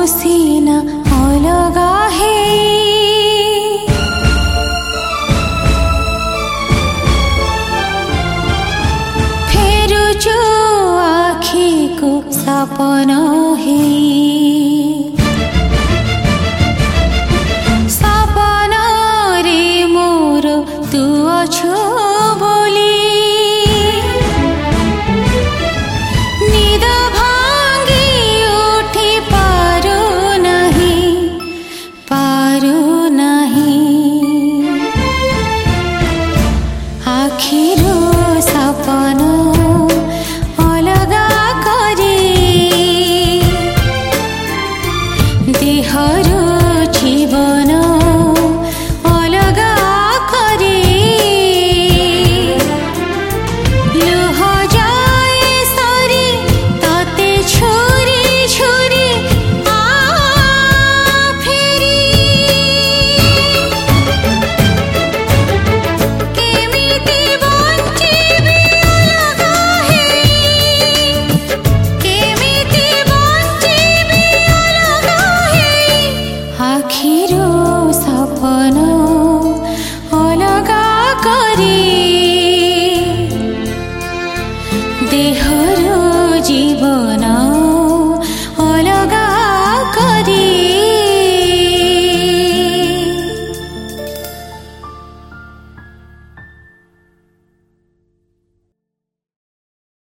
सीना अलगा है फेरुचु आखि को सपना है सपना रे मोर तू अछु बोली निद भांगी उठी पारू नहीं आखिरो सपना अलगा करे देहरो जीवन अलगा करे लुह जाए सरी ताते छुरी छुरी आ फेरी केमिति बंचिबी अलगा हेई केमिति बंचिबी अलगा हेई आखिरो सपना अलगा करे देहरो जीवन